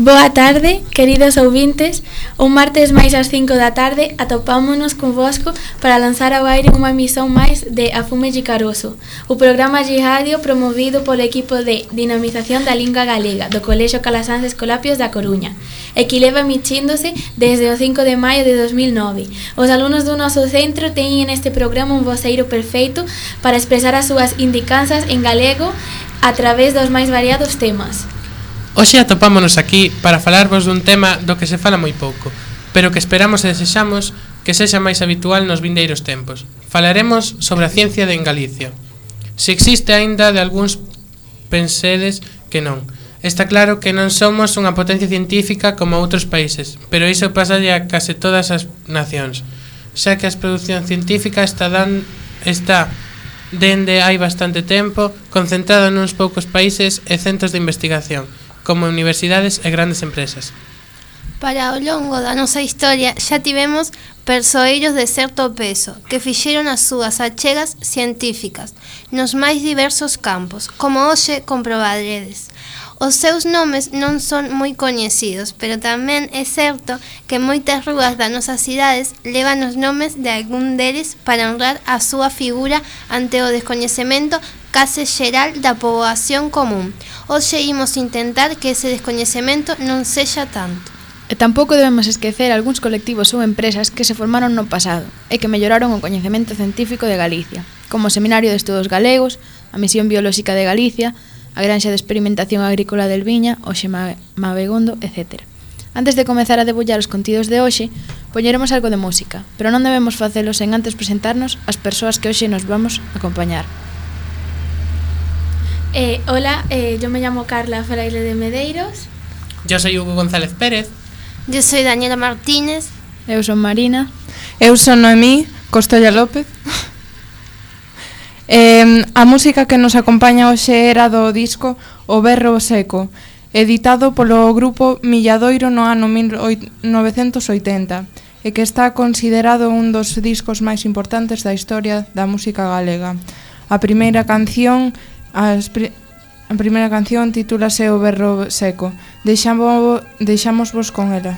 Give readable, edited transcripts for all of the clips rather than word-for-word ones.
Boa tarde, queridos ouvintes. Un martes máis ás 5 da tarde atopámonos convosco para lanzar ao aire unha emisión máis de A Fume Gicaroso, o programa de radio promovido polo equipo de dinamización da lingua galega do Colexio Calasáns Escolapios da Coruña e que leva emitiéndose desde o 5 de maio de 2009. Os alumnos do noso centro teñen neste programa un voceiro perfeito para expresar as súas indicanzas en galego a través dos máis variados temas. Hoxe atopámonos aquí para falarvos dun tema do que se fala moi pouco, pero que esperamos e desexamos que sexa máis habitual nos vindeiros tempos. Falaremos sobre a ciencia en Galicia. Se existe aínda de algúns pensedes que non. Está claro que non somos unha potencia científica como outros países, pero iso pasalle a case todas as nacións, xa que a produción científica está dende hai bastante tempo concentrada nuns poucos países e centros de investigación, como universidades e grandes empresas. Para o longo da nosa historia xa tivemos persoeiros de certo peso que fixeron as súas achegas científicas nos máis diversos campos, como hoxe comprobaredes. Os seus nomes non son moi coñecidos, pero tamén é certo que moitas rúas das nosas cidades levan os nomes de algún deles para honrar a súa figura ante o descoñecemento case xeral da poboación común. Hoxe imos intentar que ese descoñecemento non sexa tanto. E tampouco debemos esquecer algúns colectivos ou empresas que se formaron no pasado e que melloraron o coñecemento científico de Galicia, como o Seminario de Estudos Galegos, a Misión Biolóxica de Galicia, a Granxa de Experimentación Agrícola del Viña, o Mabegondo, etc. Antes de comezar a debullar os contidos de hoxe, poñeremos algo de música, pero non debemos facelo sen antes presentarnos as persoas que hoxe nos vamos acompañar. Hola, yo me llamo Carla Fraile de Medeiros. Yo soy Hugo González Pérez. Yo soy Daniela Martínez. Eu son Marina. Eu son Noemí Costolla López. A música que nos acompaña hoxe era do disco O Berro Seco, editado polo grupo Milladoiro no ano 1980 e que está considerado un dos discos máis importantes da historia da música galega. A primeira canción titúlase O Berro Seco. Deixámosvos con ela.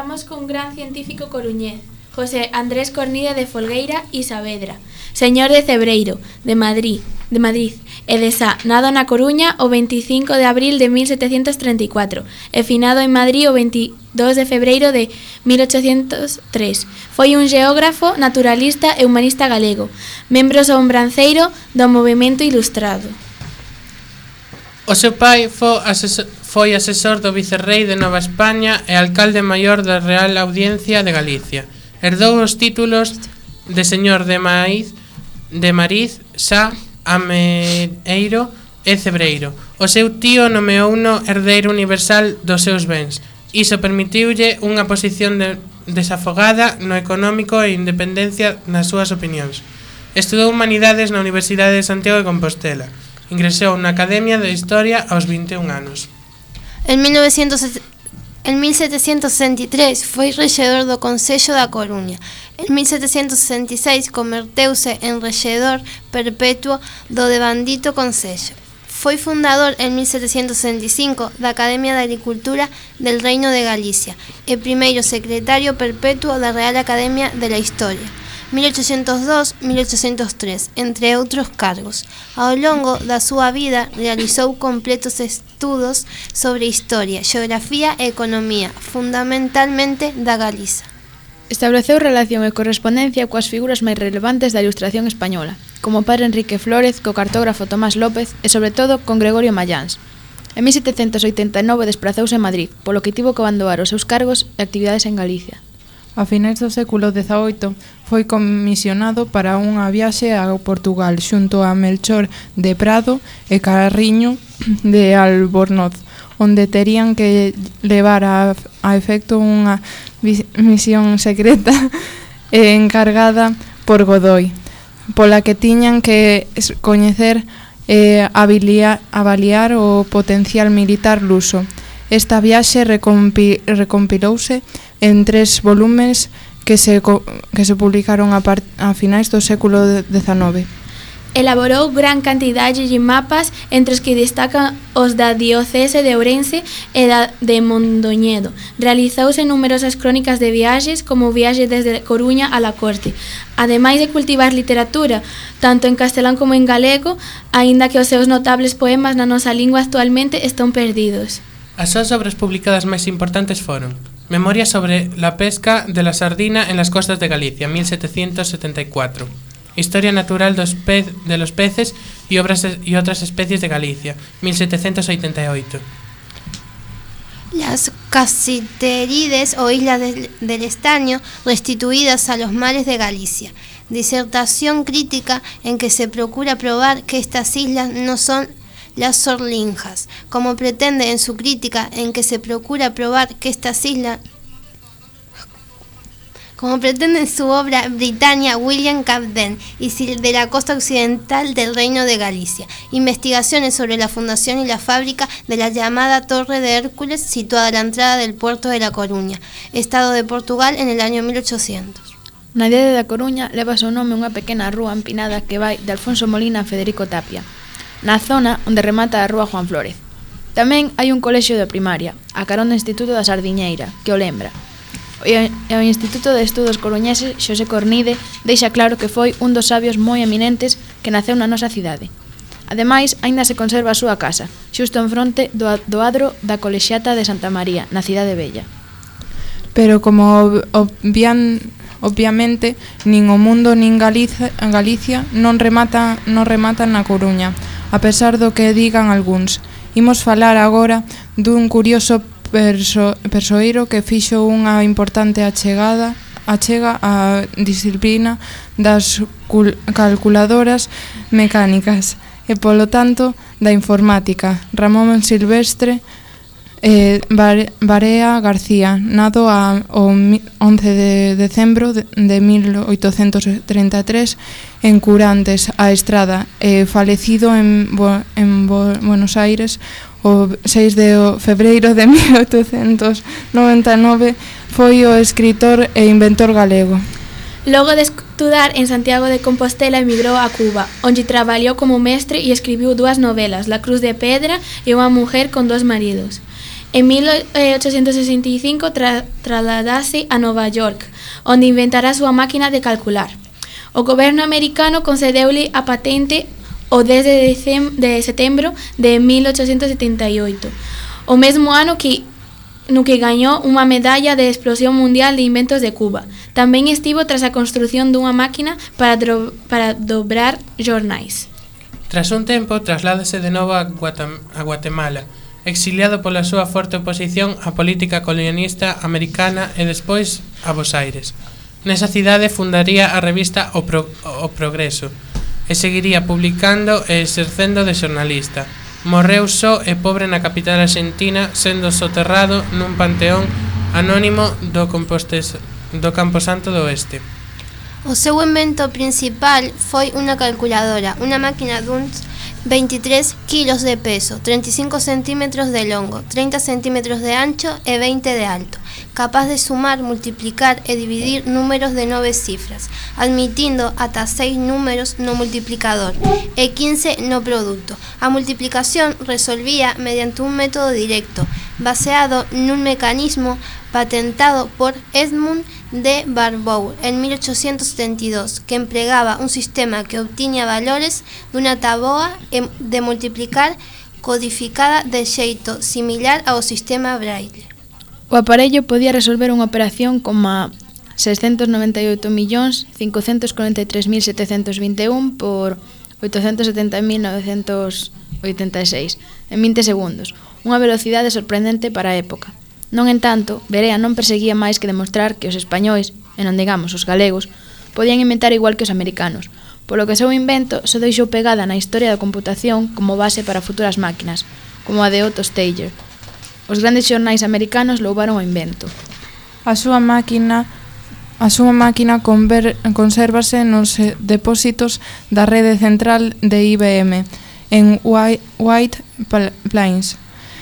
Estamos cun gran científico coruñés, José Andrés Cornide de Folgueira y Saavedra, señor de Cebreiro, de Madrid, e de Sá, nado na Coruña o 25 de abril de 1734 e finado en Madrid o 22 de febreiro de 1803. Foi un geógrafo, naturalista e humanista galego, membro sombranceiro do Movemento Ilustrado. O seu pai foi asesor do vicerrei de Nova España e alcalde maior da Real Audiencia de Galicia. Herdou os títulos de señor de Mariz, Sá, Ameeiro e Cebreiro. O seu tío nomeouno herdeiro universal dos seus bens. Iso permitiulle unha posición desafogada no económico e independencia nas súas opinións. Estudou Humanidades na Universidade de Santiago de Compostela. Ingresou na Academia de Historia aos 21 anos. En 1763 foi rexedor do Concello da Coruña. En 1766 converteuse en rexedor perpetuo do devandito Concello. Foi fundador en 1765 da Academia de Agricultura del Reino de Galicia e primeiro secretario perpetuo da Real Academia de la Historia, 1802-1803, entre outros cargos. Ao longo da súa vida realizou completos estudos sobre historia, xeografía e economía, fundamentalmente da Galiza. Estableceu relación e correspondencia coas figuras máis relevantes da Ilustración española, como o padre Enrique Flórez, co cartógrafo Tomás López e, sobre todo, con Gregorio Malláns. En 1789 desprazouse a Madrid, polo que tivo que abandonar os seus cargos e actividades en Galicia. A finais do século XVIII foi comisionado para unha viaxe a Portugal xunto a Melchor de Prado e Carriño de Albornoz, onde terían que levar a efecto unha misión secreta e encargada por Godoy, pola que tiñan que coñecer e avaliar o potencial militar luso. Esta viaxe recompilouse en 3 volumes que se publicaron a finais do século XIX. Elaborou gran cantidade de mapas, entre os que destacan os da diocese de Ourense e da de Mondoñedo. Realizouse numerosas crónicas de viaxes, como viaxe desde Coruña a la corte. Ademais de cultivar literatura, tanto en castelán como en galego, aínda que os seus notables poemas na nosa lingua actualmente están perdidos. As súas obras publicadas máis importantes foron Memorias sobre la pesca de la sardina en las costas de Galicia, 1774. Historia natural de los peces y otras especies de Galicia, 1788. Las Casiterídes o Islas del Estaño restituidas a los mares de Galicia. Disertación crítica en que se procura probar que estas islas no son las Sorlinjas, como pretende en su crítica en que se procura probar que estas islas, como pretende en su obra Britannia William Camden y de la costa occidental del Reino de Galicia. Investigaciones sobre la fundación y la fábrica de la llamada Torre de Hércules, situada a la entrada del puerto de La Coruña, Estado de Portugal, en el año 1800. Na idade da Coruña leva o seu nome unha pequena rúa empinada que vai de Alfonso Molina a Federico Tapia, na zona onde remata a rúa Juan Flórez. Tamén hai un colexio de primaria, a carón do Instituto da Sardiñeira, que o lembra. E o Instituto de Estudos Coruñeses Xosé Cornide deixa claro que foi un dos sabios moi eminentes que naceu na nosa cidade. Ademais, aínda se conserva a súa casa, xusto en fronte do adro da Colexiata de Santa María, na cidade vella. Pero como obviamente nin o mundo nin Galicia non rematan na Coruña, a pesar do que digan algúns. Imos falar agora dun curioso persoeiro que fixo unha importante achega á disciplina das calculadoras mecánicas e, polo tanto, da informática. Ramón Silvestre Barea García, nado o 11 de decembro de 1833 en Curantes, a Estrada, e falecido en Buenos Aires o 6 de febreiro de 1899, foi o escritor e inventor galego. Logo de estudar en Santiago de Compostela, emigrou a Cuba, onde traballou como mestre e escribiu 2 novelas, La Cruz de Pedra e Unha mujer con 2 maridos. En 1865 trasladase a Nova York, onde inventará a súa máquina de calcular. O goberno americano concedeule a patente o 10 de setembro de 1878, o mesmo ano no que gañou unha medalla de explosión mundial de inventos de Cuba. Tamén estivo tras a construción dunha máquina para dobrar xornais. Tras un tempo, trasládase de novo a Guatemala, exiliado pola súa forte oposición á política colonialista americana e despois a Bos Aires. Nesa cidade fundaría a revista O Progreso e seguiría publicando e exercendo de xornalista. Morreu só e pobre na capital argentina, sendo soterrado nun panteón anónimo do Camposanto do Oeste. O seu invento principal foi unha calculadora, unha máquina duns 23 kilos de peso, 35 centímetros de longo, 30 centímetros de ancho e 20 de alto, capaz de sumar, multiplicar e dividir números de 9 cifras, admitindo ata 6 números no multiplicador e 15 no produto. A multiplicación resolvía mediante un método directo, baseado nun mecanismo patentado por Edmund de Barbour en 1872, que empregaba un sistema que obtiña valores dunha taboa de multiplicar codificada de xeito similar ao sistema Braille. O aparello podía resolver unha operación como 698.543.721 por 870.986 en 20 segundos, unha velocidade sorprendente para a época. Non entanto, Berea non perseguía máis que demostrar que os españois, e non digamos os galegos, podían inventar igual que os americanos, polo que o seu invento só deixou pegada na historia da computación como base para futuras máquinas, como a de Otto Steiger. Os grandes xornais americanos louvaron o invento. A súa máquina consérvase nos depósitos da rede central de IBM en White Plains,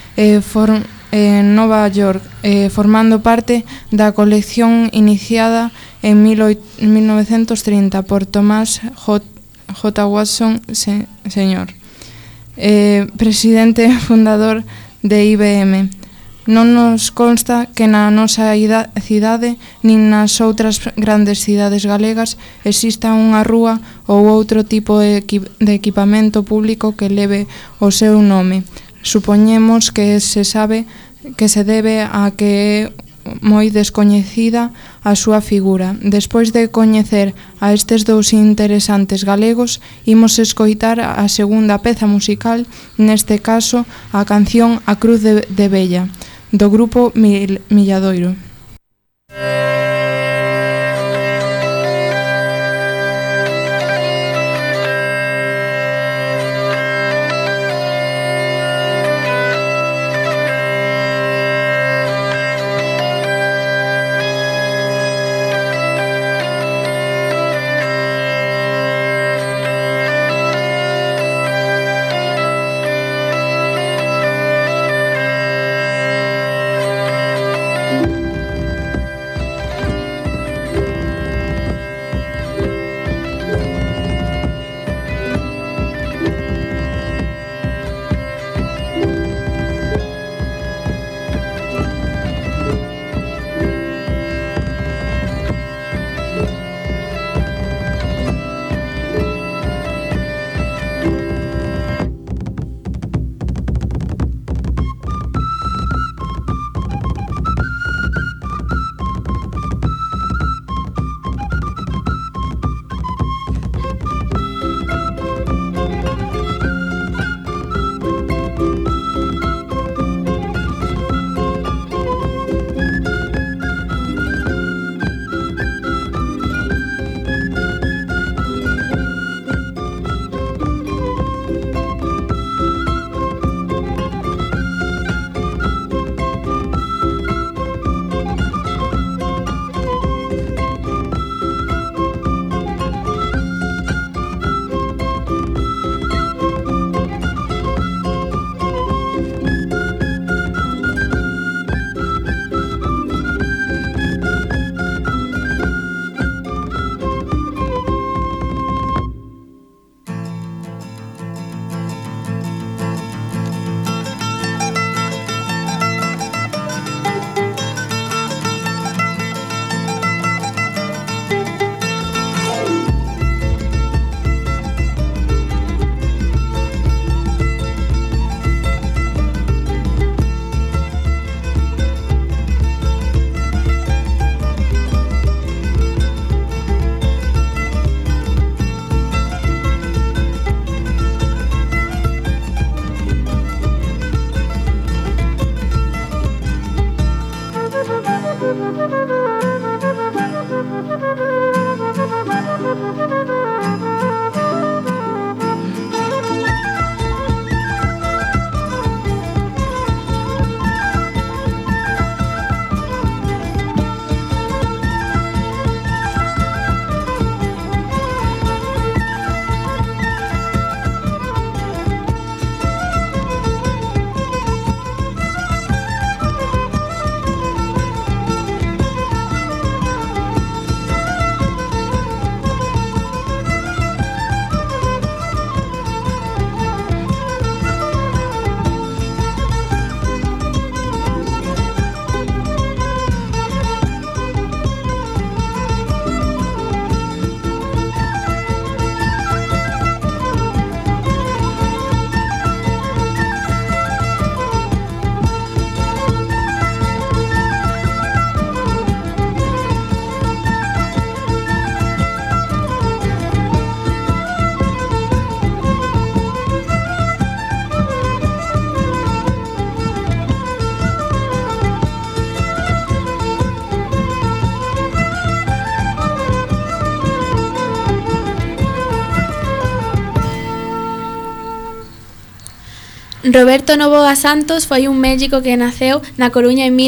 en Nova York, formando parte da colección iniciada en 1930 por Thomas J. Watson Sr., presidente fundador de IBM. Non nos consta que na nosa cidade nin nas outras grandes cidades galegas exista unha rúa ou outro tipo de equipamento público que leve o seu nome. Supoñemos que se debe a que é moi descoñecida a súa figura. Despois de coñecer a estes dous interesantes galegos, imos escoitar a segunda peza musical, neste caso a canción A Cruz de Vella, do grupo Milladoiro. Roberto Novoa Santos foi un médico que naceu na Coruña en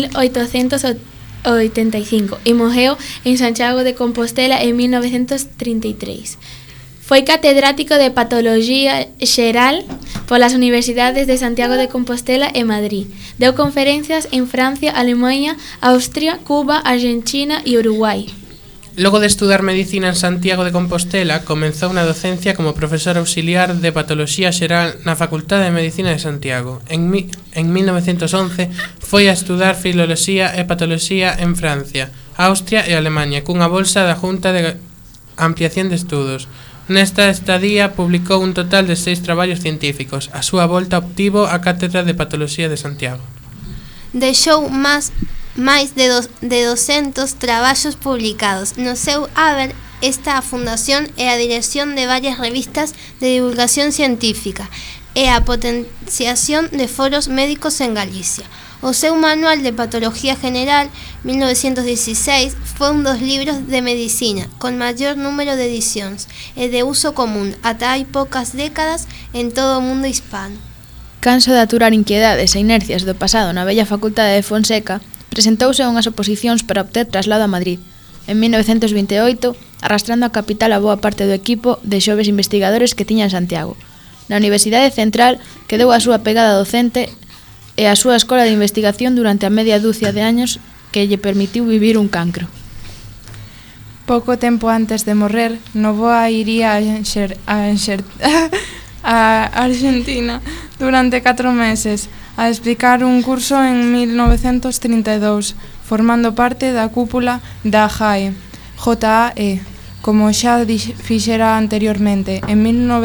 1885 e morreu en Santiago de Compostela en 1933. Foi catedrático de Patoloxía Xeral polas Universidades de Santiago de Compostela e Madrid. Deu conferencias en Francia, Alemanha, Austria, Cuba, Argentina e Uruguai. Logo de estudar medicina en Santiago de Compostela, comenzou na docencia como profesor auxiliar de Patoloxía Xeral na Facultade de Medicina de Santiago. En 1911 foi a estudar Filoloxía e Patoloxía en Francia, Austria e Alemanha, cunha bolsa da Junta de Ampliación de Estudos. Nesta estadía publicou un total de 6 traballos científicos. A súa volta obtivo a cátedra de Patoloxía de Santiago. Deixou máis de 200 traballos publicados. No seu haber está a fundación e a dirección de varias revistas de divulgación científica e a potenciación de foros médicos en Galicia. O seu Manual de Patología General, 1916, foi un dos libros de medicina con maior número de edicións e de uso común ata hai poucas décadas en todo o mundo hispano. Canso de aturar inquedades e inercias do pasado na bella Facultade de Fonseca, presentouse a unhas oposicións para obter traslado a Madrid. En 1928, arrastrando a capital a boa parte do equipo de xoves investigadores que tiña en Santiago. Na Universidade Central quedou a súa pegada docente e a súa escola de investigación durante a media dúcia de años que lle permitiu vivir un cancro. Pouco tempo antes de morrer, Novoa iría a Argentina durante 4 meses a explicar un curso en 1932, formando parte da cúpula da JAE, como xa fixera anteriormente, en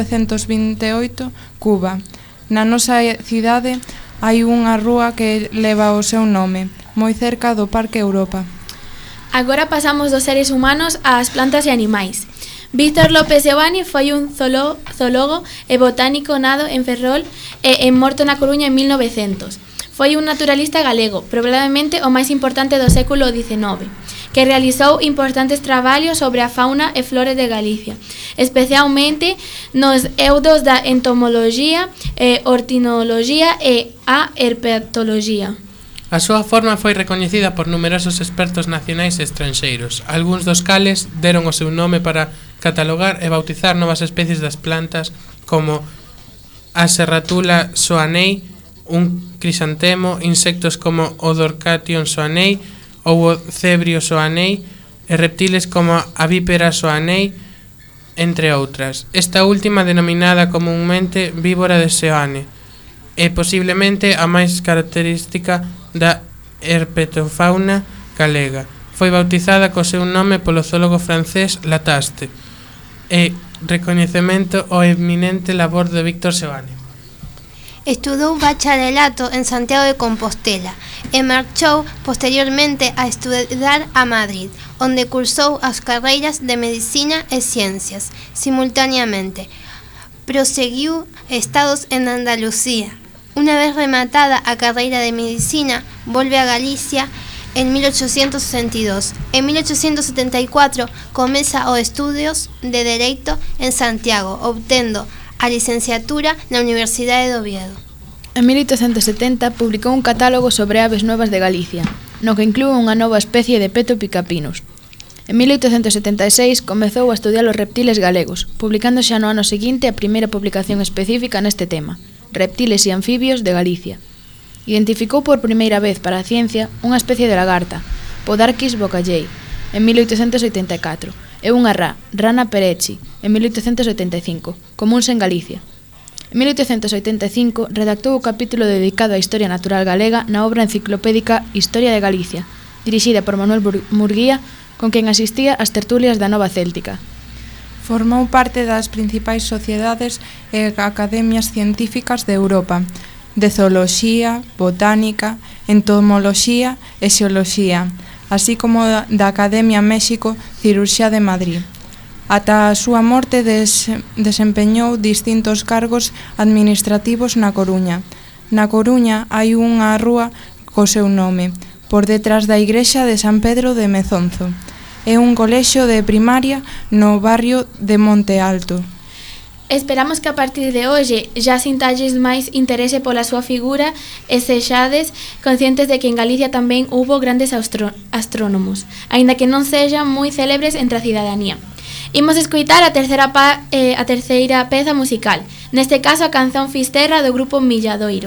1928, Cuba. Na nosa cidade hai unha rúa que leva o seu nome, moi cerca do Parque Europa. Agora pasamos dos seres humanos ás plantas e animais. Víctor López Seoane foi un zoólogo e botánico nado en Ferrol e morto na Coruña en 1900. Foi un naturalista galego, probablemente o máis importante do século XIX, que realizou importantes traballos sobre a fauna e flora de Galicia, especialmente nos eidos da entomoloxía, orninoloxía e a herpetoloxía. A súa forma foi recoñecida por numerosos expertos nacionais e estranxeiros, algúns dos cales deron o seu nome para catalogar e bautizar novas especies das plantas como a Serratula soanei, un crisantemo, insectos como o Dorcation soanei ou o Cebrio soanei e reptiles como a Vípera soanei, entre outras. Esta última denominada comunmente víbora de Seoane é posiblemente a máis característica da herpetofauna galega. Foi bautizada co seu nome polo zoólogo francés Lataste e recoñecemento ao eminente labor de Víctor Seoane. Estudou bacharelato en Santiago de Compostela e marchou posteriormente a estudar a Madrid, onde cursou as carreiras de Medicina e Ciencias. Simultaneamente, proseguiu estudos en Andalucía. Una vez rematada a carreira de Medicina, volve a Galicia en 1862. En 1874 comeza os estudios de Dereito en Santiago, obtendo a licenciatura na Universidade de Oviedo. En 1870 publicou un catálogo sobre aves novas de Galicia, no que inclúe unha nova especie de peto picapinus. En 1876 comezou a estudiar os reptiles galegos, publicando xa no ano seguinte a primeira publicación específica neste tema, Reptiles e anfibios de Galicia. Identificou por primeira vez para a ciencia unha especie de lagarta, Podarcis bocallei, en 1884, e unha rana perechi, en 1885, comúns en Galicia. En 1885 redactou o capítulo dedicado á historia natural galega na obra enciclopédica Historia de Galicia, dirixida por Manuel Murguía, con quen asistía ás tertulias da Nova Céltica. Formou parte das principais sociedades e academias científicas de Europa, de zooloxía, botánica, entomoloxía e xeoloxía, así como da Academia México Cirurxía de Madrid. Ata a súa morte desempeñou distintos cargos administrativos na Coruña. Na Coruña hai unha rúa co seu nome, por detrás da igrexa de San Pedro de Mezonzo. É un colexio de primaria no barrio de Monte Alto. Esperamos que a partir de hoxe já sintalles máis interese pola súa figura e sexades conscientes de que en Galicia tamén houbo grandes astrónomos, aínda que non sexan moi célebres entre a cidadanía. Imos escoitar a terceira peza musical, neste caso a canción Fisterra do grupo Milladoiro.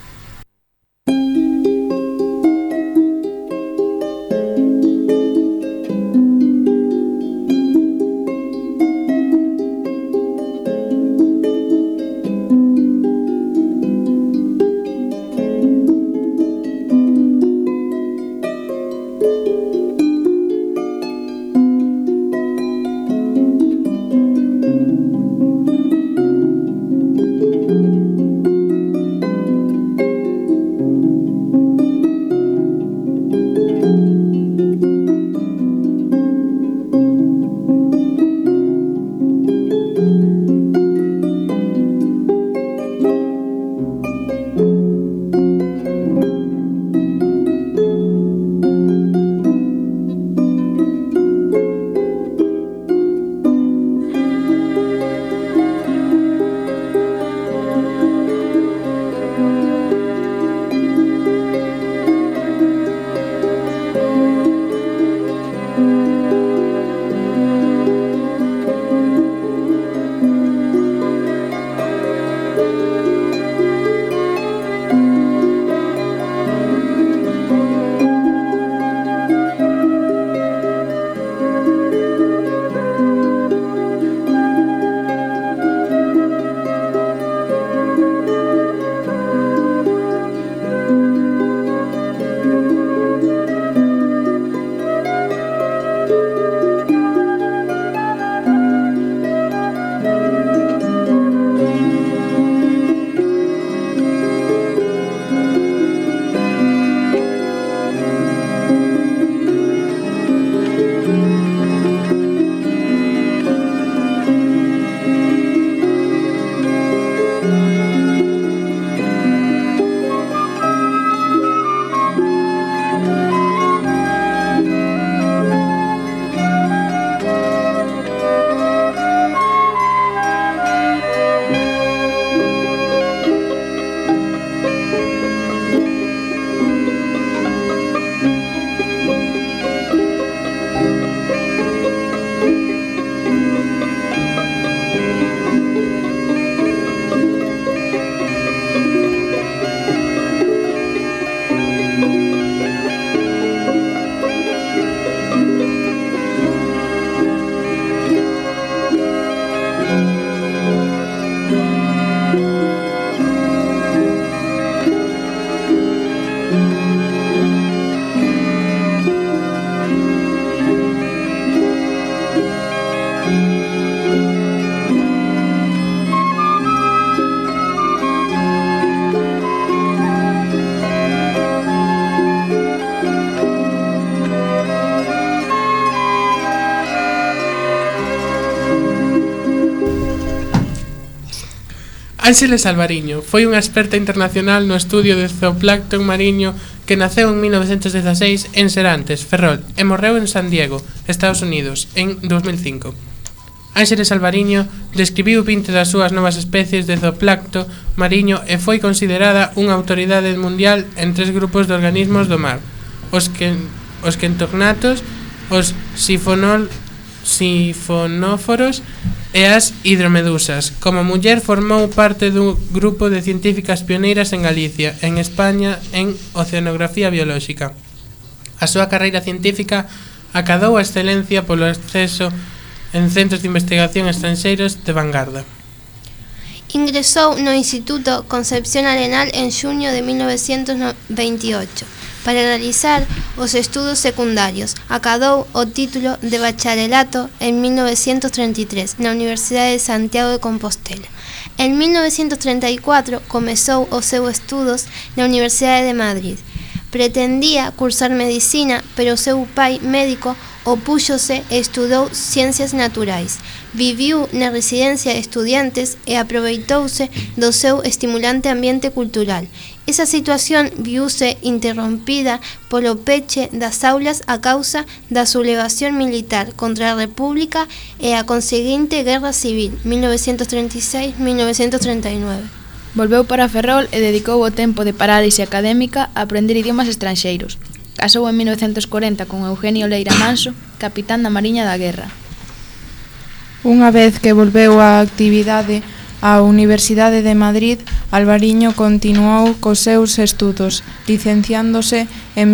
Ángeles Alvariño foi unha experta internacional no estudio de zooplancton mariño que naceu en 1916 en Serantes, Ferrol, e morreu en San Diego, Estados Unidos, en 2005. Ángeles Alvariño describiu 20 das súas novas especies de zooplancton mariño e foi considerada unha autoridade mundial en 3 grupos de organismos do mar: os kentognatos, os sifonóforos e as hidromedusas. Como muller formou parte dun grupo de científicas pioneiras en Galicia, en España, en oceanografía biolóxica. A súa carreira científica acadou a excelencia polo acceso en centros de investigación estranxeiros de vanguarda. Ingresou no Instituto Concepción Arenal en xuño de 1928 para realizar os estudos secundarios. Acadou o título de bacharelato en 1933 na Universidade de Santiago de Compostela. En 1934 comezou os seus estudos na Universidade de Madrid. Pretendía cursar medicina, pero o seu pai médico opúxose e estudou ciencias naturais. Viviu na residencia de estudiantes e aproveitouse do seu estimulante ambiente cultural. Esa situación viuse interrompida polo peche das aulas a causa da sublevación militar contra a República e a conseguinte Guerra Civil 1936-1939. Volveu para Ferrol e dedicou o tempo de parálise académica a aprender idiomas estranxeiros. Casou en 1940 con Eugenio Leira Manso, capitán da Mariña da Guerra. Unha vez que volveu á actividade á Universidade de Madrid, Alvariño continuou cos seus estudos, licenciándose en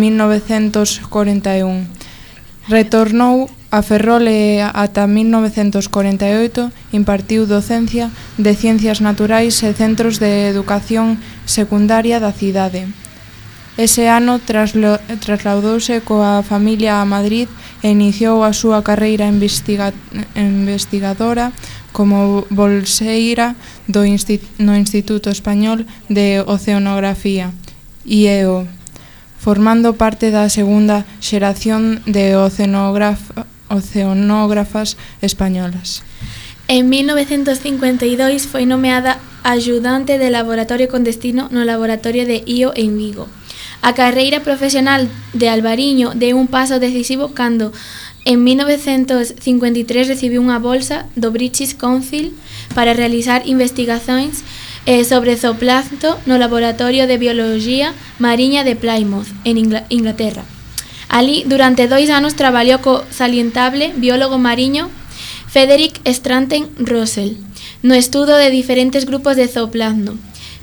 1941. Retornou a Ferrol e ata 1948 impartiu docencia de Ciencias Naturais e centros de educación secundaria da cidade. Ese ano trasladouse coa familia a Madrid e iniciou a súa carreira investigadora como bolseira no Instituto Español de Oceanografía, IEO, formando parte da segunda xeración de oceanógrafas españolas. En 1952 foi nomeada axudante de laboratorio con destino no laboratorio de IO en Vigo. A carreira profesional de Alvariño deu un paso decisivo cando en 1953 recibiu unha bolsa do British Council para realizar investigacións sobre zooplancto no Laboratorio de Bioloxía Mariña de Plymouth, en Inglaterra. Alí, durante 2 anos, traballou co salientable biólogo mariño Frederick Stranten Russell no estudo de diferentes grupos de zooplancto,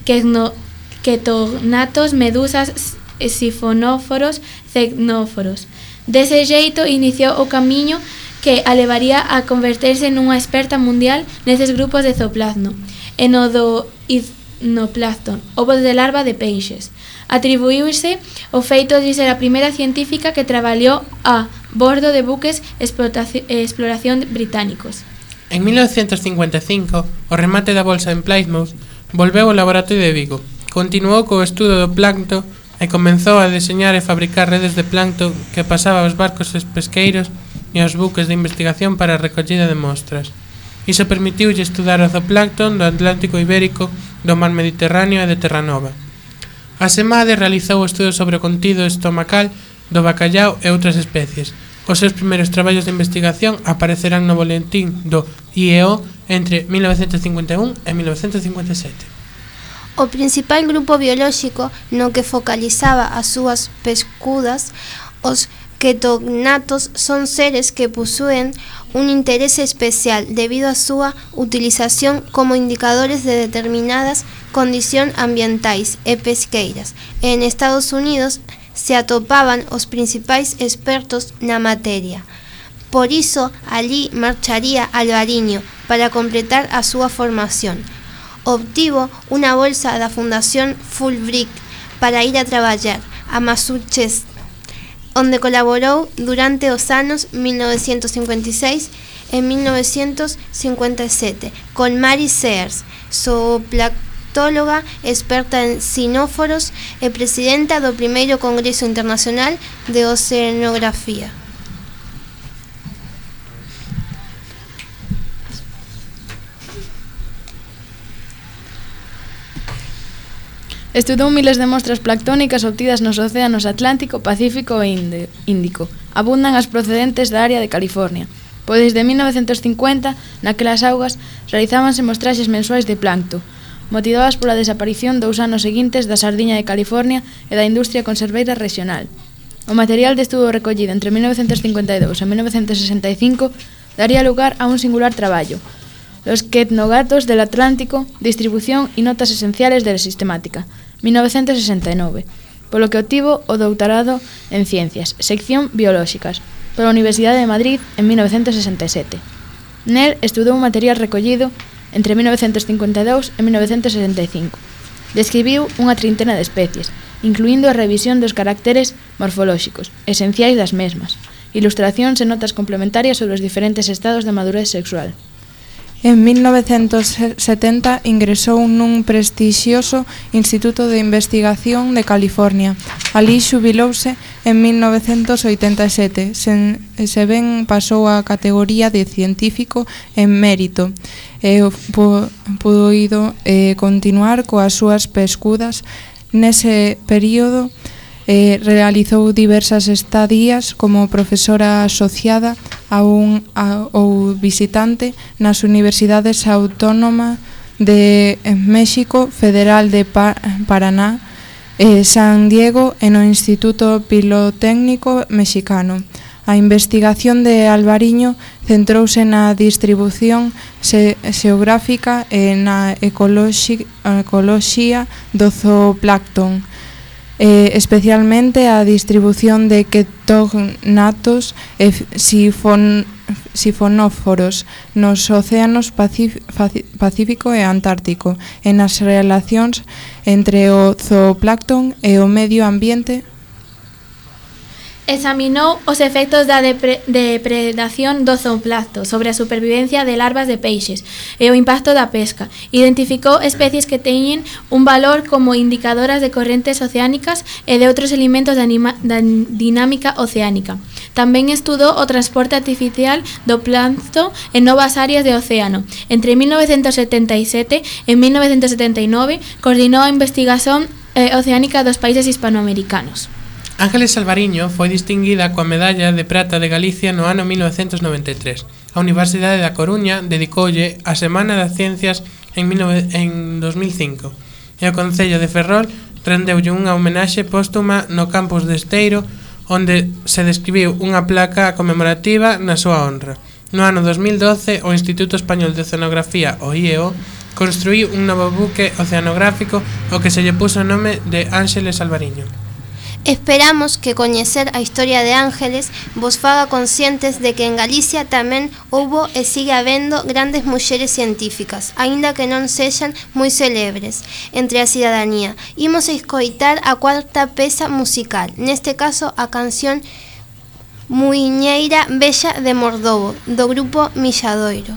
quetonatos, medusas, sifonóforos, ctenóforos. Dese xeito iniciou o camiño que a levaría a converterse nunha experta mundial neses grupos de zooplancto e no do hipnoplancton, ovos de larva de peixes. Atribuíuse o feito de ser a primeira científica que traballou a bordo de buques exploración británicos. En 1955, o remate da bolsa en Plymouth, volveu ao laboratorio de Vigo. Continuou co estudo do plancto e comenzou a deseñar e fabricar redes de plancto que pasaba aos barcos pesqueiros e aos buques de investigación para a recollida de mostras. Iso permitiulle estudar o zooplancton do Atlántico Ibérico, do Mar Mediterráneo e de Terranova. A SEMADE realizou estudos sobre o contido estomacal do bacallau e outras especies. Os seus primeiros traballos de investigación aparecerán no boletín do IEO entre 1951 e 1957. O principal grupo biolóxico no que focalizaba as súas pescudas, os quetonatos, son seres que posúen un interese especial debido a súa utilización como indicadores de determinadas condicións ambientais e pesqueiras. En Estados Unidos se atopaban os principais expertos na materia. Por iso, alí marcharía Alvariño para completar a súa formación. Obtivo unha bolsa da Fundación Fulbright para ir a traballar a Massachusetts, onde colaborou durante os anos 1956 e 1957 con Mary Sears, zooplanctóloga experta en sinóforos e presidenta do primeiro Congreso Internacional de Oceanografía. Estudou miles de mostras planctónicas obtidas nos océanos Atlántico, Pacífico e Índico. Abundan as procedentes da área de California, pois desde 1950, naquelas augas, realizábanse mostraxes mensuais de plancto, motivadas pola desaparición 2 anos seguintes da sardiña de California e da industria conserveira regional. O material de estudo recollido entre 1952 e 1965 daría lugar a un singular traballo, Los quetnogatos del Atlántico, distribución y notas esenciales de la sistemática, 1969, polo que obtivo o doutorado en Ciencias, sección Biolóxicas, pola Universidade de Madrid en 1967. Nel estudou un material recollido entre 1952 e 1965. Describiu unha trintena de especies, incluindo a revisión dos caracteres morfolóxicos, esenciais das mesmas, ilustracións e notas complementarias sobre os diferentes estados de madurez sexual. En 1970 ingresou nun prestixioso Instituto de Investigación de California. Alí xubilouse en 1987, se ben pasou a categoría de científico en mérito e puido continuar coas súas pescudas Nese período realizou diversas estadías como profesora asociada ou visitante nas Universidades Autónoma de México, Federal de Paraná, San Diego e no Instituto Pilotécnico Mexicano. A investigación de Alvariño centrouse na distribución xeográfica e na ecoloxía do zooplancton, especialmente a distribución de ketognatos e sifonóforos nos océanos Pacífico e Antártico e nas relacións entre o zooplancton e o medio ambiente. Examinou os efectos da depredación do zooplancto sobre a supervivencia de larvas de peixes e o impacto da pesca. Identificou especies que teñen un valor como indicadoras de correntes oceánicas e de outros elementos da dinámica oceánica. Tamén estudou o transporte artificial do plancto en novas áreas de océano. Entre 1977 e 1979 coordinou a investigación oceánica dos países hispanoamericanos. Ángeles Alvariño foi distinguida coa Medalla de Prata de Galicia no ano 1993. A Universidade da Coruña dedicoulle a Semana das Ciencias en 2005 e o Concello de Ferrol rendeulle unha homenaxe póstuma no campus de Esteiro, onde se describiu unha placa conmemorativa na súa honra. No ano 2012, o Instituto Español de Oceanografía, o IEO, construíu un novo buque oceanográfico ao que se lle puso o nome de Ángeles Alvariño. Esperamos que coñecer a historia de Ángeles vos faga conscientes de que en Galicia tamén houbo e sigue habendo grandes mulleres científicas, aínda que non sexan moi celebres entre a cidadanía. Imos escoitar a cuarta peza musical, neste caso a canción Muiñeira Bella de Mordovo, do grupo Milladoiro.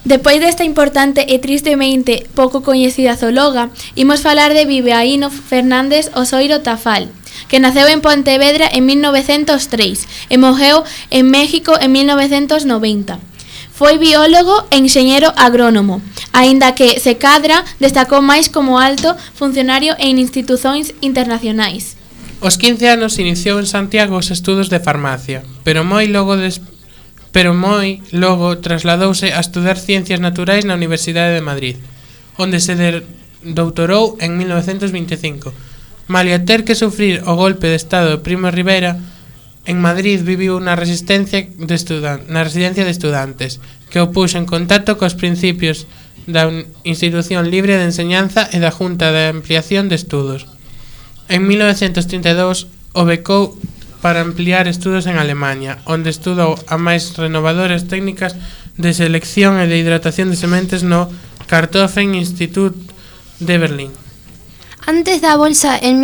Depois desta importante e tristemente pouco coñecida zoóloga, imos falar de Viveaíno Fernández Osoiro Tafal, que naceu en Pontevedra en 1903 e morreu en México en 1990. Foi biólogo e enxeñero agrónomo, aínda que, se cadra, destacou máis como alto funcionario en institucións internacionais. Aos 15 anos iniciou en Santiago os estudos de farmacia, pero moi logo trasladouse a estudar Ciencias Naturais na Universidade de Madrid, onde se doutorou en 1925. Malia ter que sufrir o golpe de estado de Primo de Rivera, en Madrid viviu na residencia de estudantes, que o puxo en contacto cos principios da Institución Libre de Enseñanza e da Junta de Ampliación de Estudos. En 1932 o becou para ampliar estudos en Alemaña, onde estudou a máis renovadoras técnicas de selección e de hidratación de sementes no Kartoffen Institut de Berlín. Antes da bolsa, en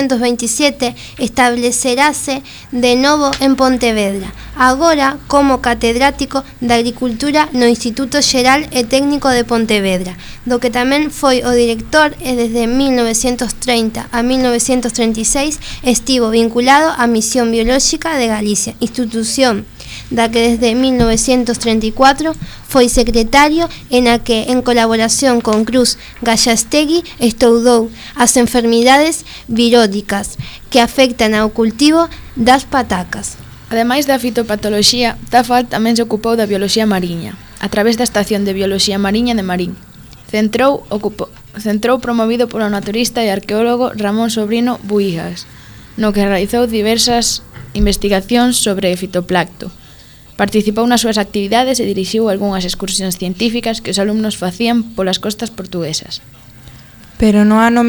1927, estableceráse de novo en Pontevedra, agora como catedrático de Agricultura no Instituto Xeral e Técnico de Pontevedra, do que tamén foi o director e desde 1930 a 1936 estivo vinculado á Misión Biolóxica de Galicia, institución da que desde 1934 foi secretario e na que, en colaboración con Cruz Gallastegui, estudou as enfermidades viróticas que afectan ao cultivo das patacas. Ademais da fitopatoloxía, Tafal tamén se ocupou da bioloxía mariña, a través da Estación de Bioloxía Mariña de Marín. Centrou promovido polo naturista e arqueólogo Ramón Sobrino Buígas, no que realizou diversas investigacións sobre fitoplancto. Participou nas súas actividades e dirixiu algunhas excursións científicas que os alumnos facían polas costas portuguesas. Pero no ano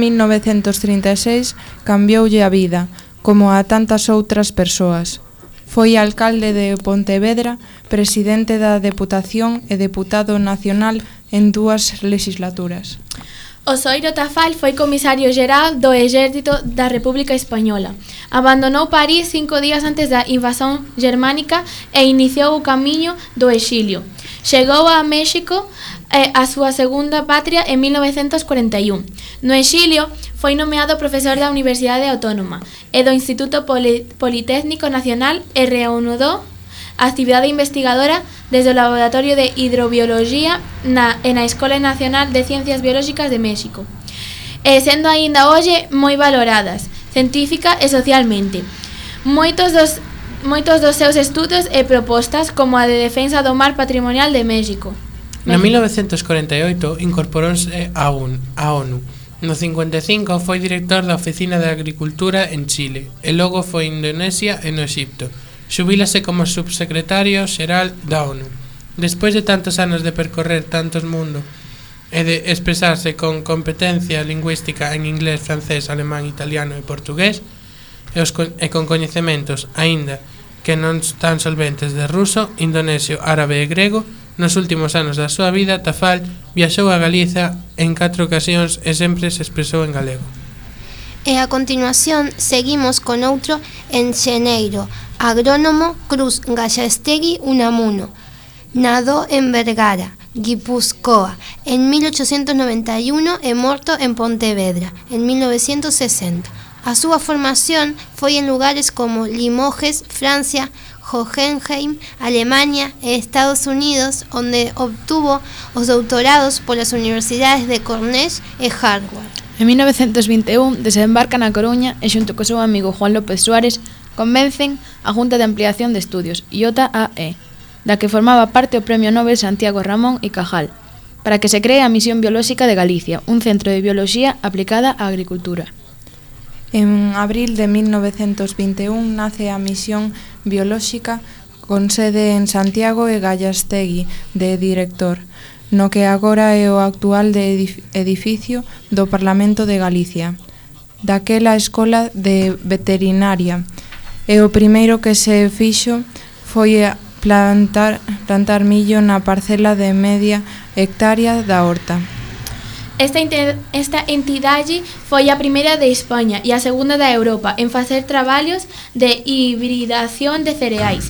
1936 cambioulle a vida, como a tantas outras persoas. Foi alcalde de Pontevedra, presidente da Deputación e deputado nacional en 2 legislaturas. Osoiro Tafal foi comisario xeral do Exército da República Española. Abandonou París 5 días antes da invasión germánica e iniciou o camiño do exilio. Chegou a México, a súa segunda patria, en 1941. No exilio foi nomeado profesor da Universidade Autónoma e do Instituto Politécnico Nacional e reanudou a actividade investigadora desde o Laboratorio de Hidrobioloxía na Escola Nacional de Ciencias Biolóxicas de México, e sendo aínda hoxe moi valoradas, científica e socialmente. Moitos dos seus estudos e propostas, como a de defensa do mar patrimonial de México. No 1948 incorporouse a ONU. No 55 foi director da Oficina de Agricultura en Chile e logo foi en Indonesia e no Exipto. Xubílase como subsecretario xeral da ONU. Despois de tantos anos de percorrer tantos mundos e de expresarse con competencia lingüística en inglés, francés, alemán, italiano e portugués, e con coñecementos, aínda que non tan solventes, de ruso, indonesio, árabe e grego, nos últimos anos da súa vida, Tafal viaxou a Galiza en 4 ocasións e sempre se expresou en galego. E a continuación seguimos con outro enxeñeiro agrónomo, Cruz Gallastegui Unamuno. Nadou en Vergara, Guipúzcoa, en 1891 e morto en Pontevedra, en 1960. A súa formación foi en lugares como Limoges, Francia, Hohenheim, Alemania e Estados Unidos, onde obtuvo os doutorados polas universidades de Cornell e Harvard. En 1921 desembarca na Coruña e xunto co seu amigo Juan López Suárez convencen a Junta de Ampliación de Estudios, JAE, da que formaba parte o Premio Nobel Santiago Ramón y Cajal, para que se cree a Misión Biolóxica de Galicia, un centro de bioloxía aplicada á agricultura. En abril de 1921 nace a Misión Biolóxica con sede en Santiago e Gallastegui de director, no que agora é o actual edificio do Parlamento de Galicia. Daquela escola de veterinaria, e o primeiro que se fixo foi plantar millo na parcela de media hectárea da horta. Esta entidade foi a primeira de España e a segunda da Europa en facer traballos de hibridación de cereais.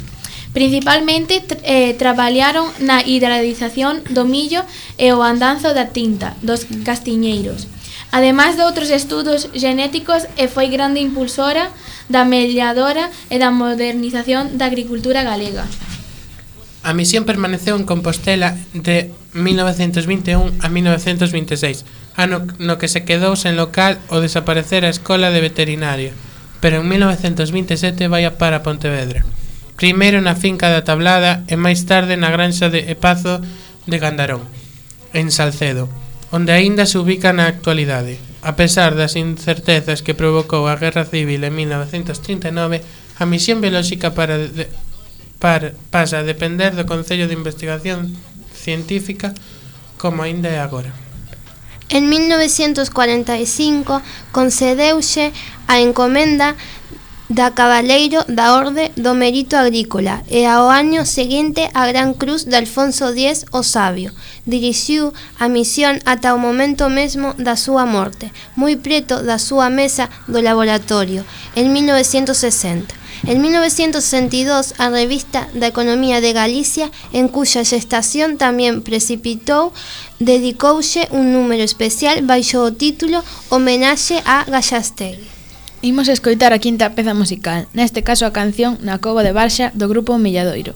Principalmente traballaron na hidradización do millo e o andanzo da tinta dos castiñeiros. Ademais de outros estudos genéticos, foi grande impulsora da melladora e da modernización da agricultura galega. A misión permaneceu en Compostela de 1921 a 1926, ano no que se quedou sen local ao desaparecer a Escola de Veterinaria, pero en 1927 vai para Pontevedra. Primeiro na finca da Tablada e máis tarde na granxa de Epazo de Gandarón, en Salcedo, onde aínda se ubica na actualidade. A pesar das incertezas que provocou a Guerra Civil en 1939, a misión biolóxica pasa a depender do Concello de Investigación Científica como aínda é agora. En 1945 concedeuse a encomenda da Cabaleiro da Orde do Mérito Agrícola e ao año seguinte a Gran Cruz de Alfonso X o Sabio. Dirixiu a misión ata o momento mesmo da súa morte, moi preto da súa mesa do laboratorio, en 1960. En 1962, a Revista da Economía de Galicia, en cuxa xestación tamén precipitou, dedicouse un número especial baixo o título Homenaxe a Gallástegui. Imos escoitar a quinta peza musical, neste caso a canción Na Cova de Barxa do grupo Milladoiro.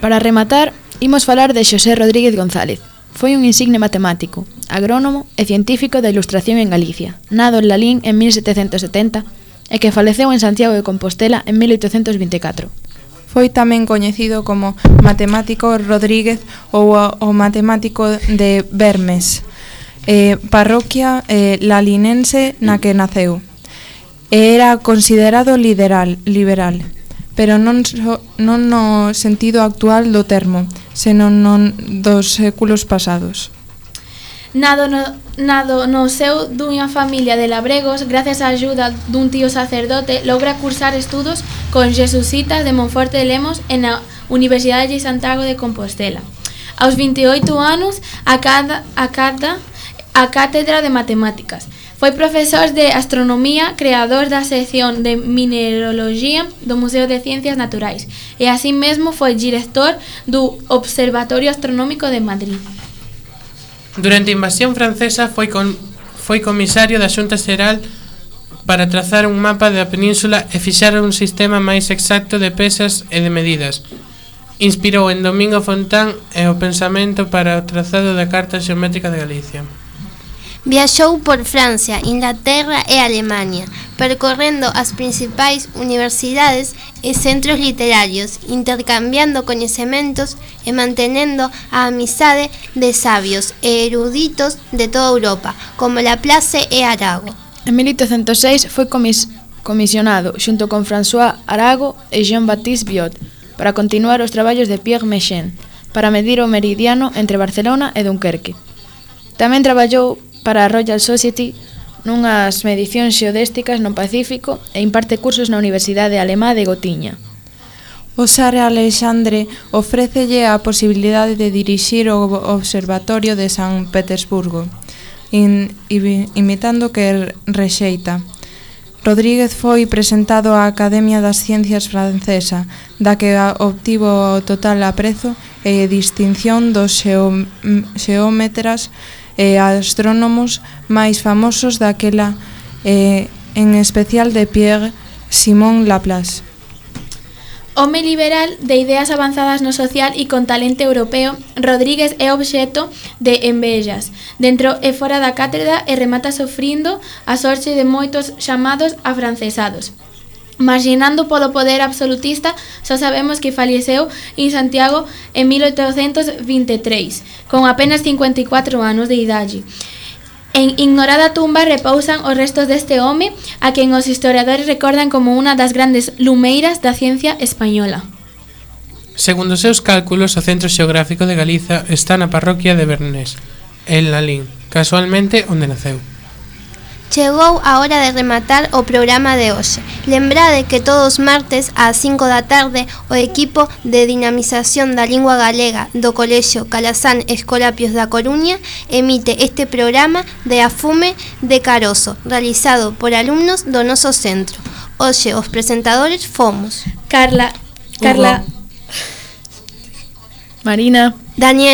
Para rematar, imos falar de Xosé Rodríguez González. Foi un insigne matemático, agrónomo e científico da Ilustración en Galicia, nado en Lalín en 1770 e que faleceu en Santiago de Compostela en 1824. Foi tamén coñecido como matemático Rodríguez ou o matemático de Vermes, parroquia lalinense na que naceu. Era considerado liberal, pero non no sentido actual do termo, senón non dos séculos pasados. Nado no seu dunha familia de labregos, gracias á axuda dun tío sacerdote, logra cursar estudos con jesusitas de Monforte de Lemos en a Universidade de Santiago de Compostela. Aos 28 anos, acada a cátedra de matemáticas. Foi profesor de astronomía, creador da sección de mineraloxía do Museo de Ciencias Naturais e así mesmo foi director do Observatorio Astronómico de Madrid. Durante a invasión francesa foi comisario da Xunta Xeral para trazar un mapa da península e fixar un sistema máis exacto de pesas e de medidas. Inspirou en Domingo Fontán e o pensamento para o trazado da Carta Xeométrica de Galicia. Viaxou por Francia, Inglaterra e Alemania, percorrendo as principais universidades e centros literarios, intercambiando coñecementos e mantenendo a amizade de sabios e eruditos de toda Europa, como Laplace e Arago. En 1806 foi comisionado, xunto con François Arago e Jean-Baptiste Biot, para continuar os traballos de Pierre Méchain, para medir o meridiano entre Barcelona e Dunkerque. Tamén traballou para a Royal Society nunhas medicións xeodésticas no Pacífico e imparte cursos na Universidade Alemá de Gotiña. O Tsar Alexandre ofrécelle a posibilidade de dirixir o Observatorio de San Petersburgo, imitando que rexeita. Rodríguez foi presentado á Academia das Ciencias Francesa, da que obtivo o total aprezo e distinción dos xeómetras e astrónomos máis famosos daquela, en especial de Pierre Simon Laplace. Home liberal de ideas avanzadas no social e con talento europeo, Rodríguez é obxecto de envejas dentro e fora da cátedra e remata sofrindo a sorte de moitos chamados afrancesados. Marginando polo poder absolutista, só sabemos que faleceu en Santiago en 1823, con apenas 54 anos de idade. En ignorada tumba repousan os restos deste home, a quen os historiadores recordan como unha das grandes lumeiras da ciencia española. Segundo os seus cálculos, o centro xeográfico de Galiza está na parroquia de Vernes, en Lalín, casualmente onde naceu. Chegou a hora de rematar o programa de hoxe. Lembrade que todos os martes ás 5 da tarde o equipo de dinamización da lingua galega do Colexio Calazán Escolapios da Coruña emite este programa de Afume de Caroso, realizado por alumnos do noso centro. Hoxe os presentadores fomos Carla, Marina, Daniel.